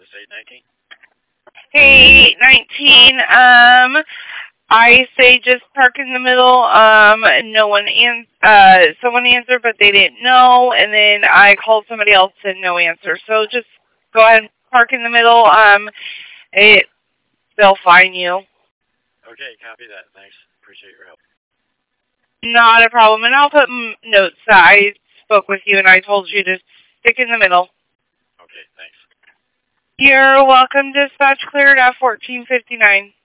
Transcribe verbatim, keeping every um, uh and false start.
This eight nineteen. Hey, eight nineteen. Um, I say just park in the middle. Um, no one an- uh, someone answered, but they didn't know, and then I called somebody else and no answer. So just go ahead and park in the middle. Um, it they'll find you. Okay, copy that. Thanks. Appreciate your help. Not a problem, and I'll put m- notes that I spoke with you and I told you to stick in the middle. Okay, thanks. You're welcome. Dispatch cleared at fourteen fifty-nine.